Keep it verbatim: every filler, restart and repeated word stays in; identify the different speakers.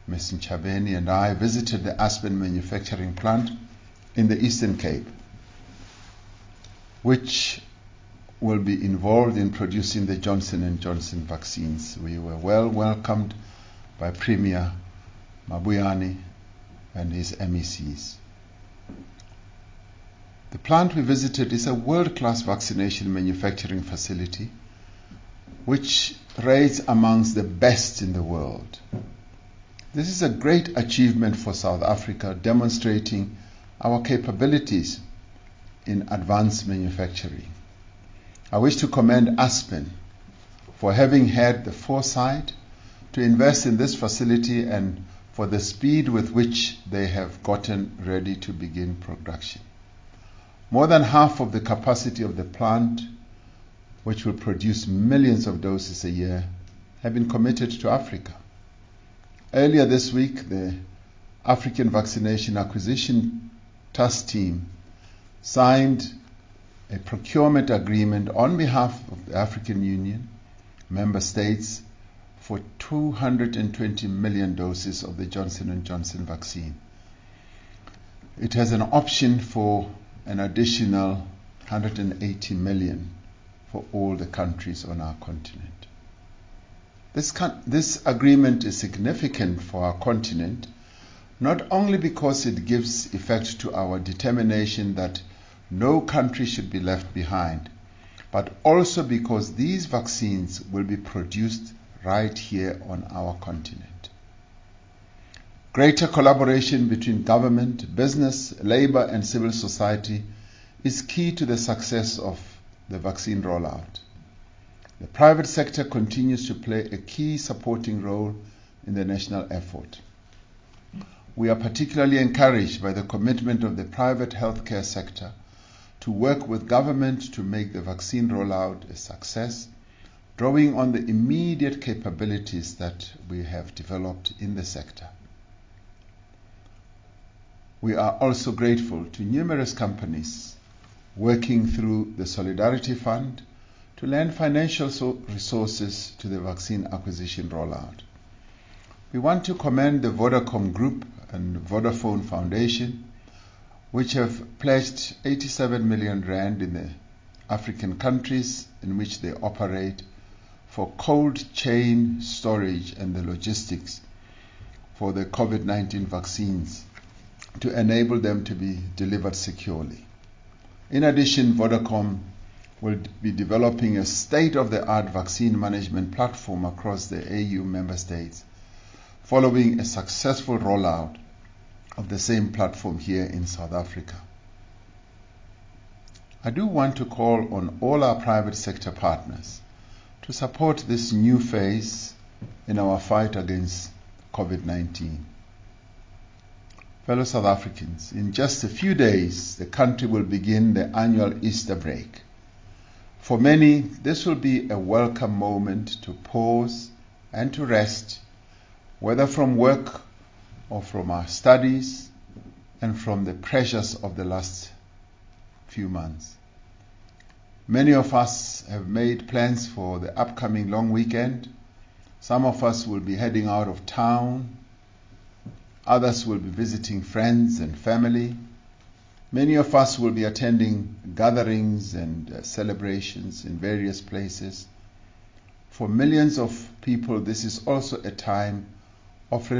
Speaker 1: Miz Nchabeni and I visited the Aspen manufacturing plant in the Eastern Cape, which will be involved in producing the Johnson and Johnson vaccines. We were well welcomed by Premier Mabuyane and his M E Cs. The plant we visited is a world-class vaccination manufacturing facility which rates amongst the best in the world. This is a great achievement for South Africa, demonstrating our capabilities in advanced manufacturing. I wish to commend Aspen for having had the foresight to invest in this facility and for the speed with which they have gotten ready to begin production. More than half of the capacity of the plant, which will produce millions of doses a year, have been committed to Africa. Earlier this week, the African Vaccination Acquisition Task Team signed a procurement agreement on behalf of the African Union member states for two hundred twenty million doses of the Johnson and Johnson vaccine. It has an option for an additional one hundred eighty million for all the countries on our continent. This, con- this agreement is significant for our continent, not only because it gives effect to our determination that no country should be left behind, but also because these vaccines will be produced right here on our continent. Greater collaboration between government, business, labor, and civil society is key to the success of the vaccine rollout. The private sector continues to play a key supporting role in the national effort. We are particularly encouraged by the commitment of the private healthcare sector to work with government to make the vaccine rollout a success, drawing on the immediate capabilities that we have developed in the sector. We are also grateful to numerous companies working through the Solidarity Fund to lend financial resources to the vaccine acquisition rollout. We want to commend the Vodacom Group and Vodafone Foundation, which have pledged eighty-seven million rand in the African countries in which they operate for cold chain storage and the logistics for the COVID nineteen vaccines to enable them to be delivered securely. In addition, Vodacom will be developing a state-of-the-art vaccine management platform across the A U member states, following a successful rollout of the same platform here in South Africa. I do want to call on all our private sector partners to support this new phase in our fight against COVID nineteen. Fellow South Africans, in just a few days, the country will begin the annual Easter break. For many, this will be a welcome moment to pause and to rest, whether from work or from our studies and from the pressures of the last few months. Many of us have made plans for the upcoming long weekend. Some of us will be heading out of town. Others will be visiting friends and family. Many of us will be attending gatherings and uh, celebrations in various places. For millions of people, this is also a time of